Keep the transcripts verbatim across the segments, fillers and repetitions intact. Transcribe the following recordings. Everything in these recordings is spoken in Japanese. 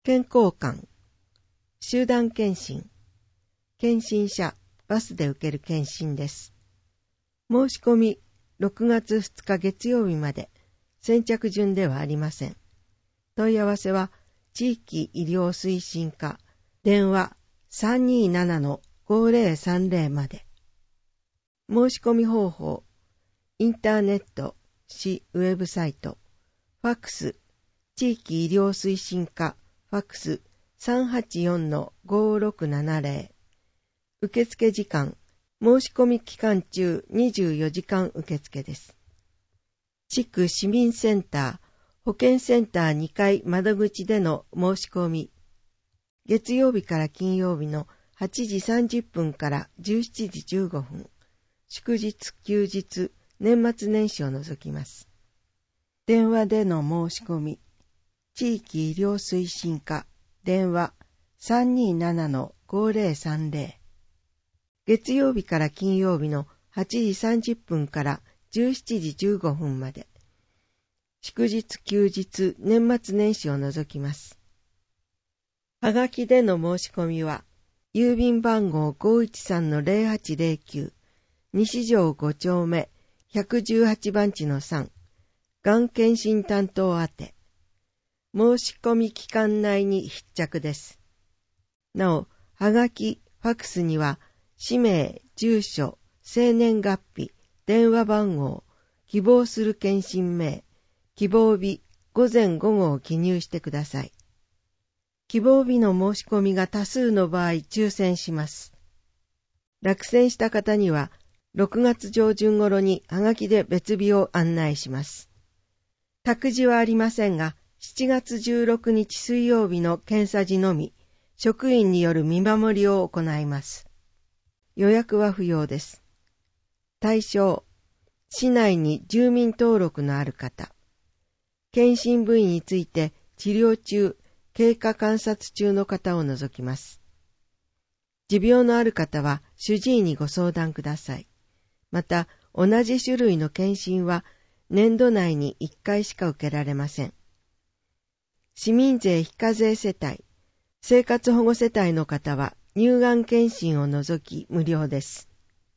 健康観、集団検診、検診者、バスで受ける検診です。申し込み、ろくがつふつか月曜日まで、先着順ではありません。問い合わせは、地域医療推進課、電話 さんにーななのごぜろさんぜろ まで。申し込み方法、インターネット、市ウェブサイト、ファックス、地域医療推進課、ファックス さんはちよんのごろくななぜろ。受付時間、申し込み期間中にじゅうよじかん受付です。地区市民センター、保健センターにかい窓口での申し込み。月曜日から金曜日のはちじさんじゅっぷんからじゅうしちじじゅうごふん。祝日、休日、年末年始を除きます。電話での申し込み。地域医療推進課、電話 さんにーななのごぜろさんぜろ。月曜日から金曜日のはちじさんじゅっぷんからじゅうしちじじゅうごふんまで。祝日、休日、年末年始を除きます。はがきでの申し込みは、郵便番号 ごいちさんのぜろはちぜろきゅう、西条ごちょうめひゃくじゅうはちばんちのさん、がん検診担当宛て。申し込み期間内に必着です。なお、はがき、ファックスには、氏名、住所、生年月日、電話番号、希望する検診名、希望日、午前午後を記入してください。希望日の申し込みが多数の場合抽選します。落選した方には、ろくがつじょうじゅん頃にはがきで別日を案内します。託児はありませんが、しちがつじゅうろくにち水曜日の検査時のみ、職員による見守りを行います。予約は不要です。対象、市内に住民登録のある方。検診部位について治療中、経過観察中の方を除きます。持病のある方は主治医にご相談ください。また、同じ種類の検診は年度内にいっかいしか受けられません。市民税非課税世帯、生活保護世帯の方は乳がん検診を除き無料です。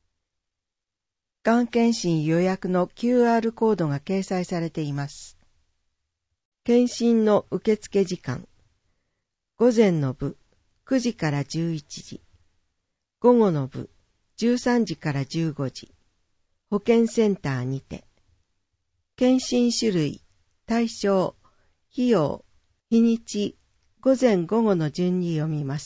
がん検診予約の キューアール コードが掲載されています。検診の受付時間。午前の部、くじからじゅういちじ。午後の部、じゅうさんじからじゅうごじ。保健センターにて。検診種類、対象、費用、日にち、午前午後の順に読みます。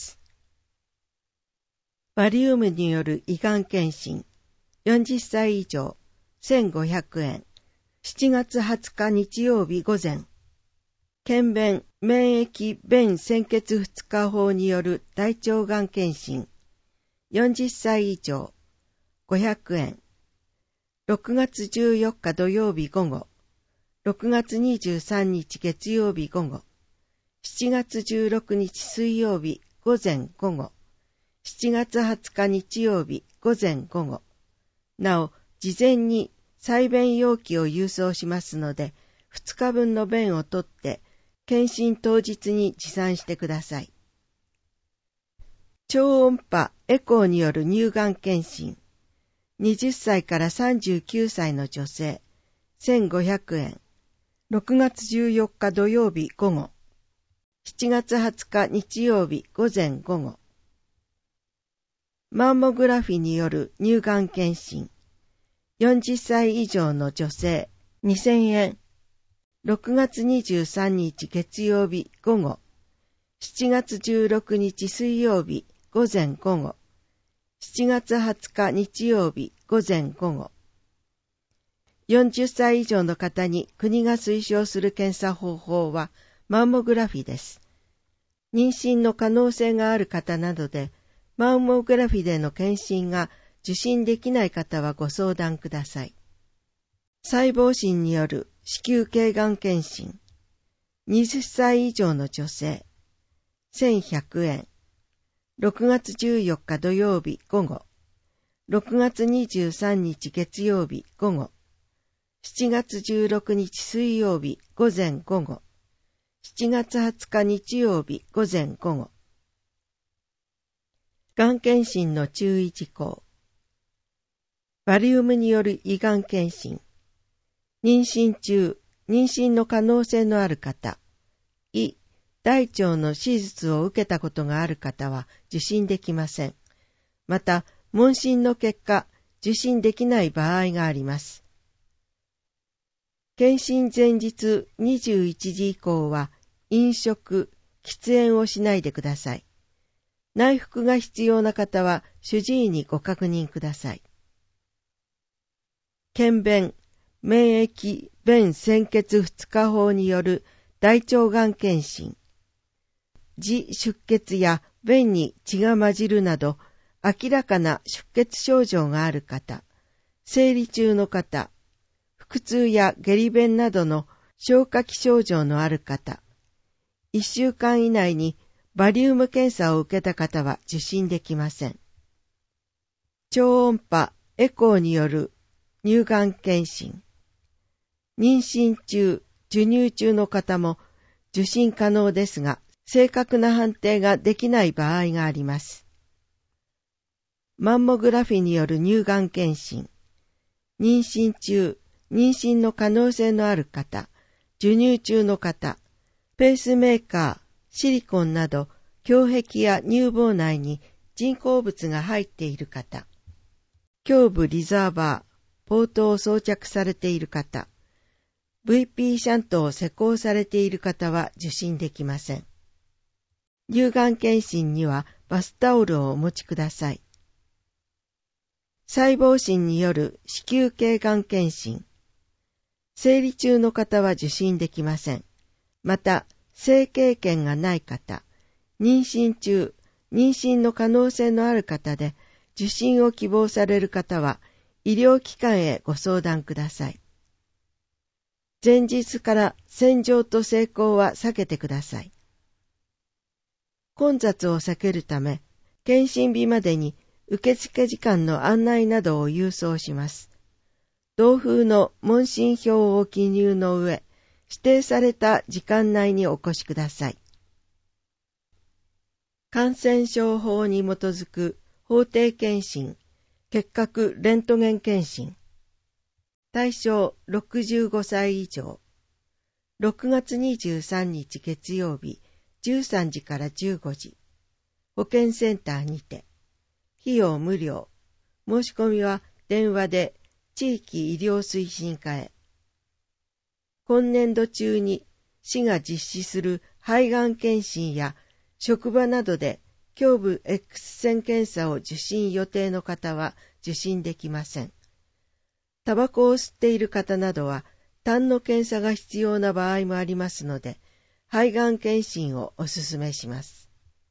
バリウムによる胃がん検診、よんじゅっさい以上、せんごひゃくえん。しちがつはつか日曜日午前。検便、免疫便潜血ふつか法による大腸がん検診、よんじゅっさい以上、ごひゃくえん。ろくがつじゅうよっか土曜日午後、ろくがつにじゅうさんにち月曜日午後、しちがつじゅうろくにち水曜日午前午後、しちがつはつか日曜日午前午後。なお、事前に採便容器を郵送しますので、ふつかぶんの便を取って、検診当日に持参してください。超音波エコーによる乳がん検診。はたちからさんじゅうきゅうさいの女性、せんごひゃくえん。ろくがつじゅうよっか土曜日午後。しちがつはつか日曜日午前午後。マンモグラフィによる乳がん検診。よんじゅっさい以上の女性、にせんえん。ろくがつにじゅうさんにち月曜日午後。しちがつじゅうろくにち水曜日午前午後。しちがつはつか日曜日午前午後。よんじゅっさい以上の方に国が推奨する検査方法はマンモグラフィです。妊娠の可能性がある方などで、マンモグラフィでの検診が受診できない方はご相談ください。細胞診による子宮頸がん検診。はたち以上の女性。せんひゃくえん。ろくがつじゅうよっか土曜日午後。ろくがつにじゅうさんにち月曜日午後。しちがつじゅうろくにち水曜日午前午後。 しちがつはつか日曜日午前午後。がん検診の注意事項。バリウムによる胃がん検診。妊娠中、妊娠の可能性のある方、胃、大腸の手術を受けたことがある方は受診できません。また、問診の結果、受診できない場合があります。検診前日にじゅういちじ以降は、飲食、喫煙をしないでください。内服が必要な方は主治医にご確認ください。検便、免疫便潜血二日法による大腸がん検診。痔出血や便に血が混じるなど明らかな出血症状がある方、生理中の方、腹痛や下痢便などの消化器症状のある方、いっしゅうかん以内にバリウム検査を受けた方は受診できません。超音波、エコーによる乳がん検診。妊娠中、授乳中の方も受診可能ですが、正確な判定ができない場合があります。マンモグラフィによる乳がん検診。妊娠中、妊娠の可能性のある方、授乳中の方、ペースメーカー、シリコンなど、胸壁や乳房内に人工物が入っている方、胸部リザーバー、ポートを装着されている方、ブイピー シャントを施工されている方は受診できません。乳がん検診にはバスタオルをお持ちください。細胞診による子宮頸がん検診。生理中の方は受診できません。また、性経験がない方、妊娠中、妊娠の可能性のある方で、受診を希望される方は、医療機関へご相談ください。前日から洗浄と性交は避けてください。混雑を避けるため、検診日までに受付時間の案内などを郵送します。同封の問診票を記入の上、指定された時間内にお越しください。感染症法に基づく法定検診、結核レントゲン検診。対象ろくじゅうごさい以上。ろくがつにじゅうさんにち月曜日、じゅうさんじからじゅうごじ。保健センターにて。費用無料。申し込みは電話で地域医療推進課へ。今年度中に市が実施する肺がん検診や職場などで胸部 X 線検査を受診予定の方は受診できません。タバコを吸っている方などは痰の検査が必要な場合もありますので、肺がん検診をお勧めします。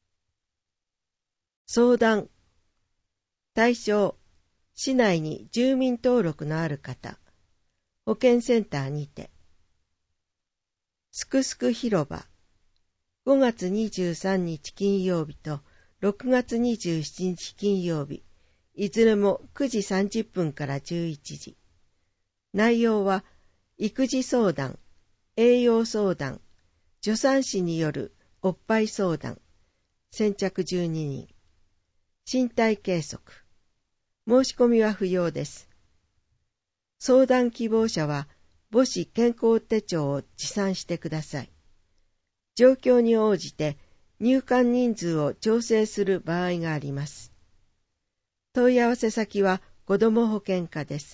相談。対象。市内に住民登録のある方。保健センターにて。すくすく広場。ごがつにじゅうさんにち金曜日とろくがつにじゅうしちにち金曜日、いずれもくじさんじゅっぷんからじゅういちじ。内容は、育児相談、栄養相談、助産師によるおっぱい相談、先着じゅうににん、身体計測。申し込みは不要です。相談希望者は母子健康手帳を持参してください。状況に応じて入館人数を調整する場合があります。問い合わせ先は子ども保健課です。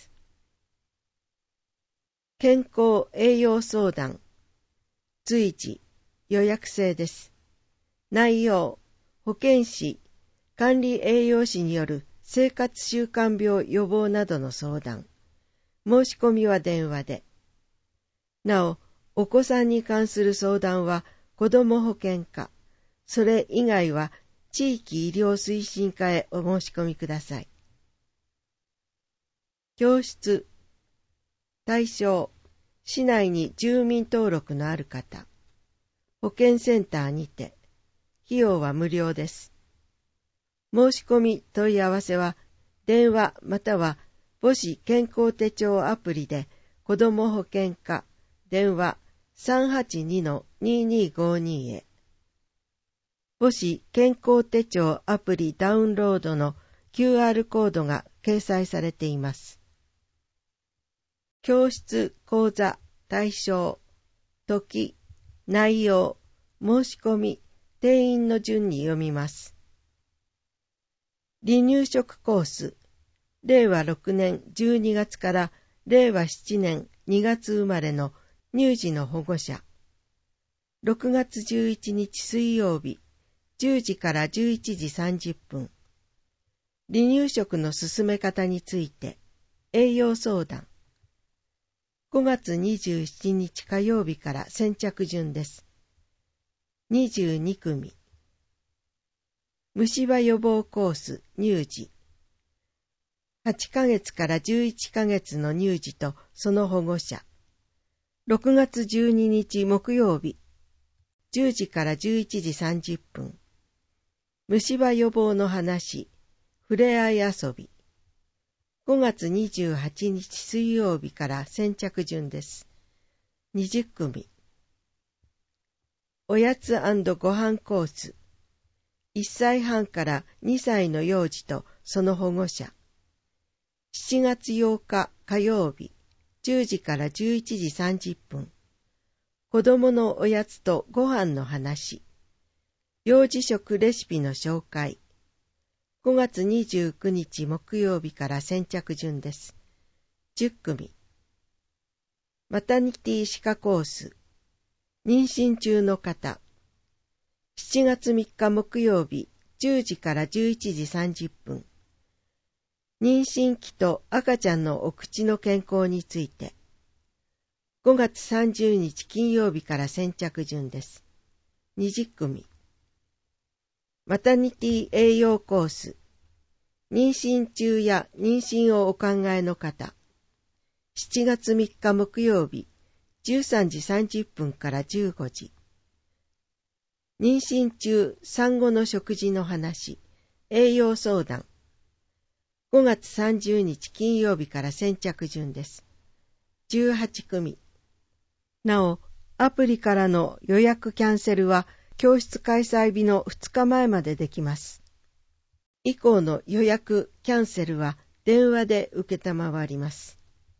健康栄養相談。随時予約制です。内容、保健師、管理栄養士による生活習慣病予防などの相談。申し込みは電話で。なお、お子さんに関する相談は子ども保健課、それ以外は地域医療推進課へお申し込みください。教室。対象。市内に住民登録のある方。保健センターにて。費用は無料です。申し込み問い合わせは電話または母子健康手帳アプリで子ども保健課電話 さんはちにのににごにへ。母子健康手帳アプリダウンロードの キューアール コードが掲載されています。教室、講座、対象、時、内容、申し込み、定員の順に読みます。離乳食コース、れいわろくねんじゅうにがつかられいわしちねんにがつ生まれの乳児の保護者。ろくがつじゅういちにち水曜日、じゅうじからじゅういちじさんじゅっぷん。離乳食の進め方について、栄養相談。ごがつにじゅうしちにち火曜日から先着順です。にじゅうにくみ。虫歯予防コース乳児。はちかげつからじゅういっかげつの乳児とその保護者。ろくがつじゅうににち木曜日、じゅうじからじゅういちじさんじゅっぷん。虫歯予防の話、ふれあい遊び。ごがつにじゅうはちにち水曜日から先着順です。にじゅっくみ。おやつ&ご飯コース。いっさいはんからにさいの幼児とその保護者。しちがつようか火曜日、じゅうじからじゅういちじさんじゅっぷん。子供のおやつとご飯の話。幼児食レシピの紹介。ごがつにじゅうくにち木曜日から先着順です。じゅっくみ。マタニティ歯科コース。妊娠中の方。しちがつみっか木曜日、じゅうじからじゅういちじさんじゅっぷん。妊娠期と赤ちゃんのお口の健康について。ごがつさんじゅうにち金曜日から先着順です。にじゅっくみ。マタニティ栄養コース。妊娠中や妊娠をお考えの方。しちがつみっか木曜日、じゅうさんじさんじゅっぷんからじゅうごじ。妊娠中産後の食事の話、栄養相談。ごがつさんじゅうにち金曜日から先着順です。じゅうはちくみ。なお、アプリからの予約キャンセルは教室開催日のふつかまえまでできます。以降の予約キャンセルは電話で受けたまわります。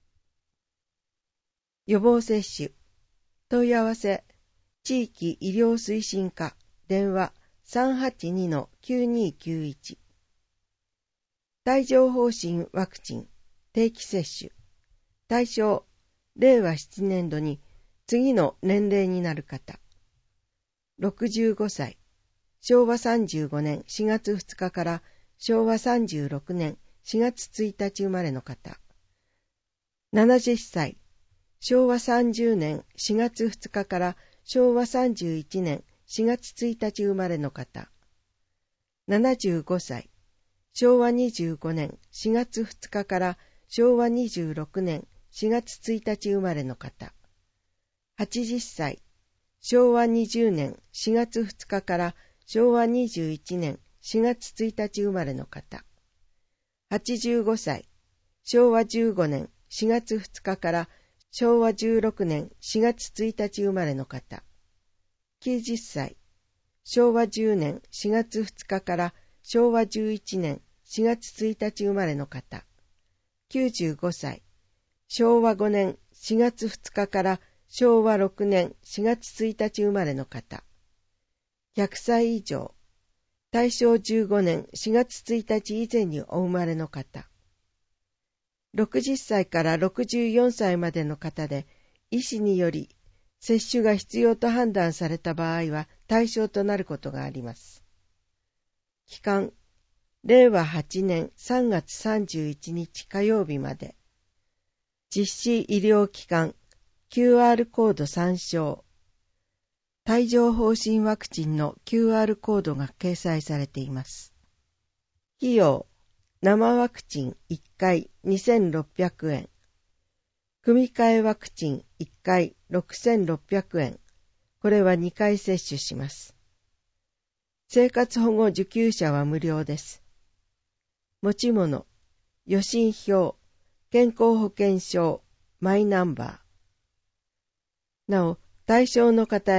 予防接種。問い合わせ。地域医療推進課。電話 さんはちにのきゅうにきゅういち。帯状疱疹ワクチン定期接種。対象、れいわななねんどに次の年齢になる方。ろくじゅうごさい。しょうわさんじゅうごねんしがつふつかからしょうわさんじゅうろくねんしがつついたち生まれの方。ななじゅっさい。しょうわさんじゅうねんしがつふつかからしょうわさんじゅういちねんしがつついたち生まれの方。ななじゅうごさい。しょうわにじゅうごねんしがつふつかからしょうわにじゅうろくねんしがつついたち生まれの方。はちじゅっさい。しょうわにじゅうねんしがつふつかからしょうわにじゅういちねんしがつついたち生まれの方。はちじゅうごさい。しょうわじゅうごねんしがつふつかからしょうわじゅうろくねんしがつついたち生まれの方。きゅうじゅっさい。しょうわじゅうねんしがつふつかからしょうわじゅういちねんしがつついたち生まれの方。きゅうじゅうごさい。しょうわごねんしがつふつかからしょうわろくねんしがつついたち生まれの方。ひゃくさい以上。大正じゅうごねんしがつついたち以前にお生まれの方。ろくじゅっさいからろくじゅうよんさいまでの方で、医師により接種が必要と判断された場合は対象となることがあります。期間、れいわはちねんさんがつさんじゅういちにち火曜日まで。実施医療機関、キューアール コード参照。帯状疱疹ワクチンの キューアール コードが掲載されています。費用、生ワクチンいっかいにせんろっぴゃくえん。組み換えワクチンいっかいろくせんろっぴゃくえん。これはにかい接種します。生活保護受給者は無料です。持ち物、予診票、健康保険証、マイナンバー。なお、対象の方へ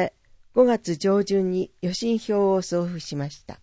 ごがつ上旬に予診票を送付しました。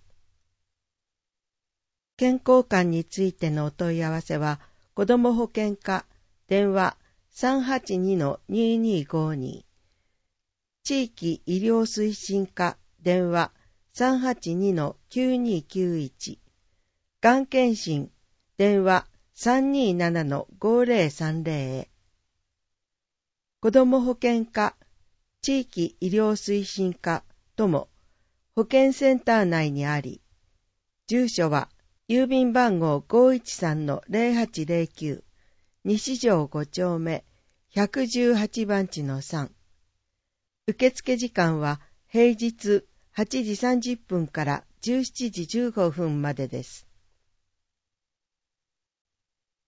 健康観についてのお問い合わせは、子ども保険課電話 さんはちにのににーごに、地域医療推進課電話 さんはちにのきゅうにきゅういち、がん検診電話 さんにーななのごぜろさんぜろ へ。子ども保険課地域医療推進課とも保健センター内にあり、住所は郵便番号 ごいちさんのぜろはちぜろきゅう、西条ご丁目ひゃくじゅうはちばんちのさん。受付時間は平日はちじさんじゅっぷんからじゅうしちじじゅうごふんまでです。